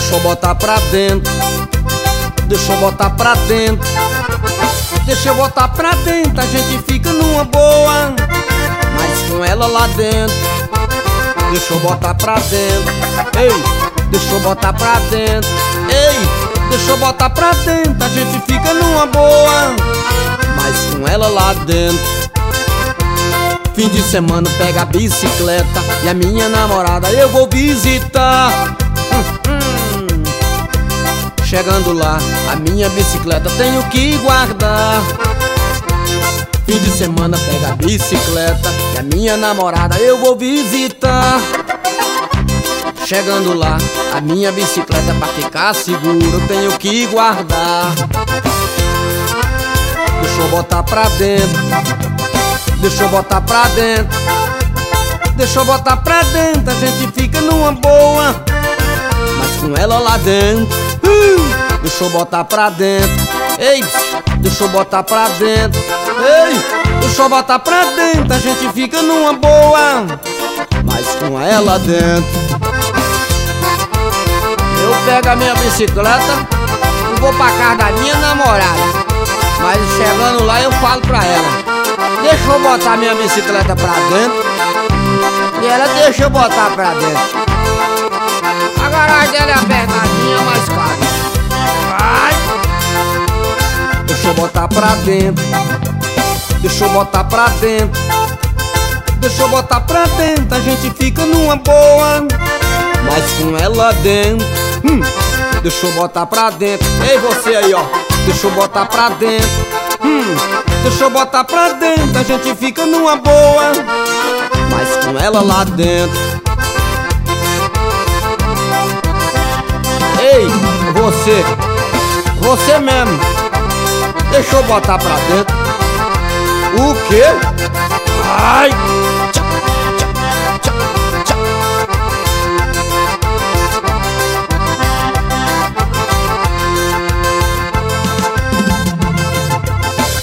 Deixa eu botar pra dentro, deixa eu botar pra dentro, deixa eu botar pra dentro, a gente fica numa boa, mas com ela lá dentro. Deixa eu botar pra dentro, ei, deixa eu botar pra dentro, ei, deixa eu botar pra dentro, a gente fica numa boa, mas com ela lá dentro. Fim de semana pega a bicicleta e a minha namorada eu vou visitar. Chegando lá, a minha bicicleta tenho que guardar. Fim de semana pega a bicicleta e a minha namorada eu vou visitar. Chegando lá, a minha bicicleta pra ficar seguro eu tenho que guardar. Deixa eu botar pra dentro, deixa eu botar pra dentro, deixa eu botar pra dentro, a gente fica numa boa, mas com ela lá dentro. Deixa eu botar pra dentro, ei, deixa eu botar pra dentro, ei, deixa eu botar pra dentro, a gente fica numa boa, mas com ela dentro. Eu pego a minha bicicleta e vou pra casa da minha namorada, mas chegando lá eu falo pra ela: deixa eu botar minha bicicleta pra dentro. E ela deixa eu botar pra dentro. A garagem dela é apertadinha, mas cabe. Vai! Deixa eu botar pra dentro, deixa eu botar pra dentro, deixa eu botar pra dentro, a gente fica numa boa, mas com ela dentro. Deixa eu botar pra dentro. Ei, você aí, ó, deixa eu botar pra dentro. Deixa eu botar pra dentro, a gente fica numa boa, mas com ela lá dentro. Ei, você mesmo, deixa eu botar pra dentro. O quê? Ai!